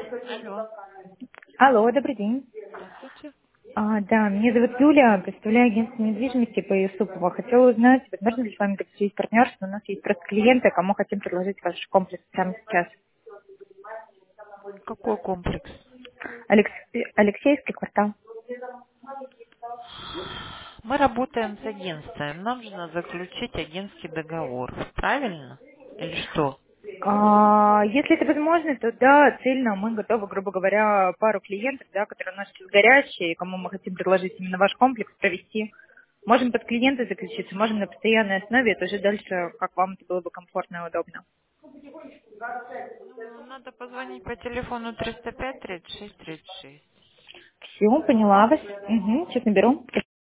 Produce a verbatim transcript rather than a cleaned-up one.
Алло, Алло, добрый день. здравствуйте. А, да, меня зовут Юля, представляю агентство недвижимости по Юсупову. Хотела узнать, возможно ли с вами заключить партнерство. У нас есть просто клиенты, кому хотим предложить ваш комплекс прямо сейчас. Какой комплекс? Алекс- Алексеевский квартал. Мы работаем с агентством. Нам нужно заключить агентский договор. Правильно? Или что? А, если это возможно, то да, цельно мы готовы, грубо говоря, пару клиентов, да, которые у нас сейчас горячие, кому мы хотим предложить именно ваш комплекс провести. Можем под клиента заключиться, можем на постоянной основе, это уже дальше, как вам это было бы комфортно и удобно. Ну, надо позвонить по телефону триста пять тридцать шесть тридцать шесть. Все, поняла вас. Угу, сейчас наберу.